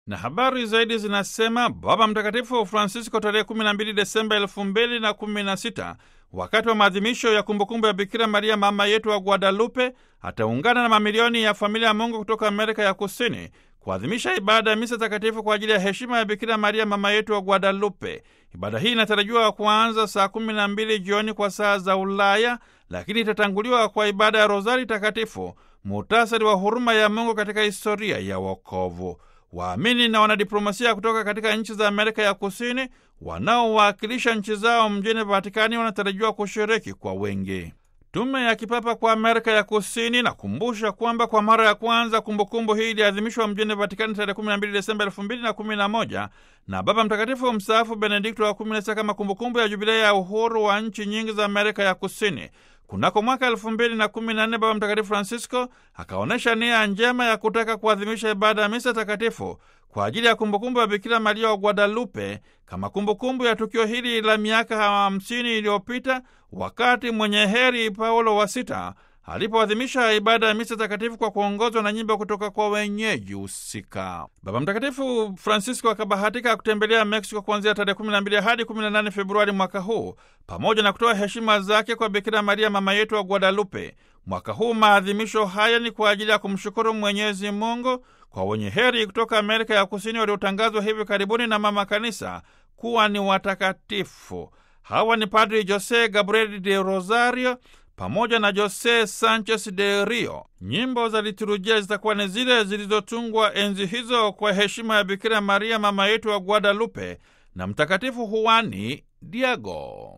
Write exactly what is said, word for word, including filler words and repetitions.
Na habari zaidi zinasema Baba Mtakatifu Francisco tarehe kumi na mbili Desemba elfu mbili na kumi na sita wakati wa maadhimisho ya kumbukumbu ya Bikira Maria mama yetu wa Guadalupe ataungana na mamilioni ya familia ya Mungu kutoka Amerika ya Kusini kuadhimisha ibada ya misa takatifu kwa ajili ya heshima ya Bikira Maria mama yetu wa Guadalupe. Ibada hii inatarajiwa kuanza saa kumi na mbili jioni kwa saa za Ulaya, lakini itatanguliwa kwa ibada ya Rozari Takatifu, muhtasari wa huruma ya Mungu katika historia ya wokovu. Waamini na wanadiplomasia kutoka katika nchi za Amerika ya Kusini wanaowakilisha nchi zao mjini Vatikani wanatarajiwa kushiriki kwa wengi. Tume ya Kipapa kwa Amerika ya Kusini nakumbusha kwamba kwa mara ya kwanza kumbukumbu hii iliadhimishwa mjini Vatikani tarehe kumi na mbili Desemba elfu mbili na kumi na moja na Baba Mtakatifu mstaafu Benedikto wa kumi na sita kama kumbukumbu ya jubilei ya uhuru wa nchi nyingi za Amerika ya Kusini. Kunako mwaka elfu mbili na kumi na nne Baba Mtakatifu Francisco akaonyesha nia njema ya kutaka kuadhimisha ibada ya misa takatifu kwa ajili ya kumbukumbu ya Bikira Maria wa Guadalupe kama kumbukumbu ya tukio hili la miaka hamsini iliyopita, wakati mwenye heri Paulo wa Sita alipoadhimisha ibada ya misa takatifu kwa kuongozwa na nyimbo kutoka kwa wenyeji husika. Baba Mtakatifu Francisco akabahatika kutembelea Mexico kuanzia tarehe kumi na mbili hadi kumi na nane Februari mwaka huu, pamoja na kutoa heshima zake kwa Bikira Maria mama yetu wa Guadalupe. Mwaka huu maadhimisho haya ni kwa ajili ya kumshukuru Mwenyezi Mungu kwa wenye heri kutoka Amerika ya Kusini waliotangazwa hivi karibuni na Mama Kanisa kuwa ni watakatifu. Hawa ni Padri Jose Gabriel de Rosario pamoja na Jose Sanchez de Rio. Nyimbo za liturujia zitakuwa ni zile zilizotungwa enzi hizo kwa heshima ya Bikira Maria mama yetu wa Guadalupe na Mtakatifu Juani Diego.